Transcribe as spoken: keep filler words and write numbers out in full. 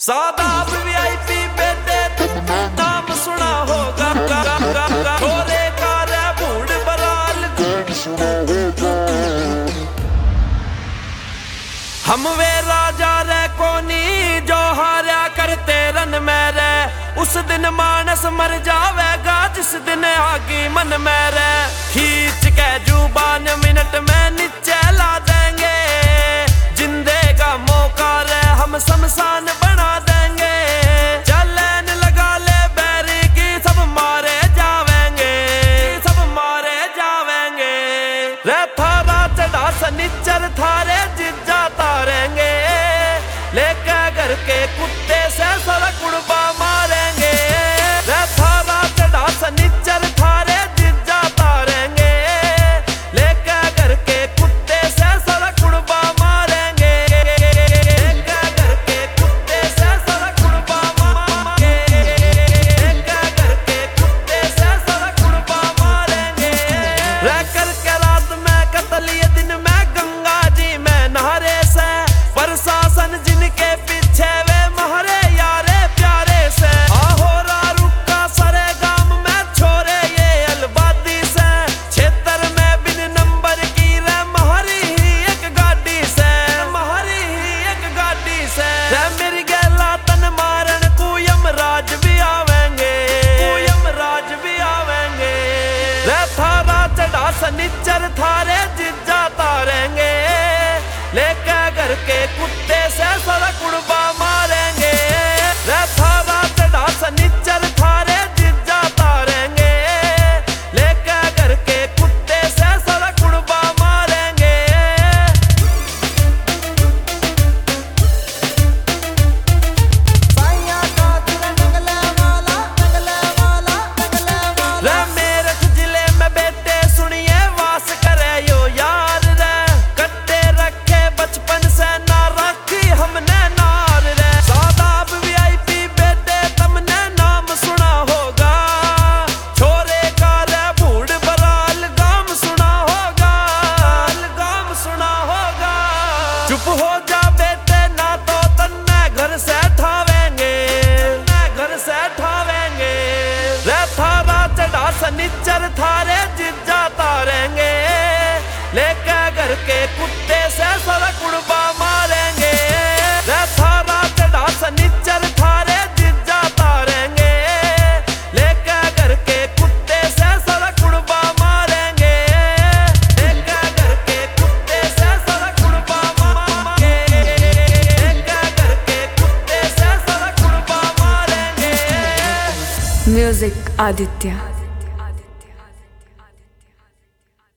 Shadab VIP बेटे नाम सुना होगा, छोरे का रे बूढ़ बराल हम वे राजा रे कोनी जो हारा करते रन में रे। उस दिन मानस मर जावेगा जिस दिन आगी मन में रे। खींच के जुबान मिनट में नीचे ला देंगे, जिंदे का मौका रे हम शमशान बना देंगे। चैलेंज लगा ले बैरी की सब मारे जावेंगे, सब मारे जावेंगे रे। थारा चढ़ा सनिचर थारे जिज्जा तारेंगे, लेके घर के कुत्ते से सड़क उड़वा मारेंगे रे। थारा चढ़ा सनिचर थारे जिज्जा तारेंगे, लेके घर के कुत्ते से सड़क उड़वा मारेंगे, लेके घर के कुत्ते से सड़क उड़वा मारेंगे, लेके घर के कुत्ते से सड़क उड़वा मारेंगे रे। करके रात में कत्ल ये दिन में गंगा जी में नहरे से, प्रशासन जिनके पीछे वे महरे यारे प्यारे से। आहोरा रुका सरे गाम में छोरे ये अलबादी से, क्षेत्र में बिन नंबर की रे महरी ही एक गाड़ी से, महरी ही एक गाड़ी से रे। मेरी गैला तन मारन को यमराज भी आवेंगे, को यमराज भी आवेंगे रे। थारा चढ़ा सनिचर थारे जिज्जा तारेंगे, लेके घर के कुत्ते से सड़क उड़वा मारेंगे रे। थारा चढ़ा सनिचर थारे जिज्जा तारेंगे, लेके घर के कुत्ते से सड़क उड़वा मारेंगे। रे मेरठ जिले में बेटे सुनिए वास करे यो यार रे। कट्टे रखे बचपन से ना रखी हमने नार रे। सादाब वीआईपी बेटे तुमने नाम सुना होगा, छोरे का रे बूढ़ बराल गाम सुना होगा, गाम सुना होगा। चुप हो जा बेटे ना तो तन्ने घर से ठावेंगे, घर से ठावेंगे रे। थारा चढ़ा सनिचर थारे जिज्जा तारेंगे, लेके घर के कुत्ते से सड़क उड़वा मारेंगे रे। थारा चढ़ा सनिचर थारे जिज्जा तारेंगे, लेके घर के कुत्ते से सड़क उड़वा मारेंगे, लेके घर के कुत्ते से सड़क उड़वा मारेंगे, लेके घर के कुत्ते से सड़क उड़वा मारेंगे। म्यूजिक आदित्य।